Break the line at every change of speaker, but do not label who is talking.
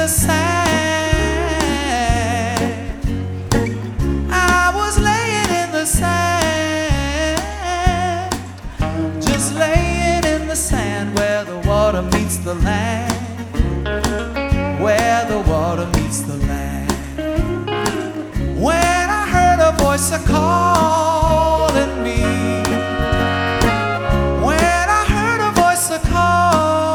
the sand. I was laying in the sand, just laying in the sand where the water meets the land, where the water meets the land. When I heard a voice a call,